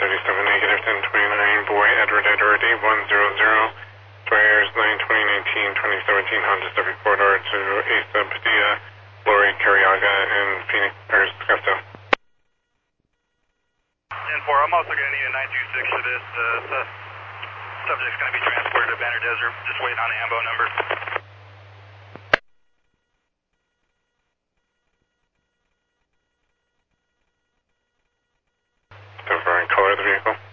negative 1029, boy Edward 8100, Drivers 9/20/19, 2017 Honda Civic 4-door to Asa Padilla, Lori Carriaga, and Phoenix, or Scottsdale. 10-4, I'm also going to need a 926 for this. Subject's going to be transported to Banner Desert, just waiting on the AMBO number. Confirming color of the vehicle.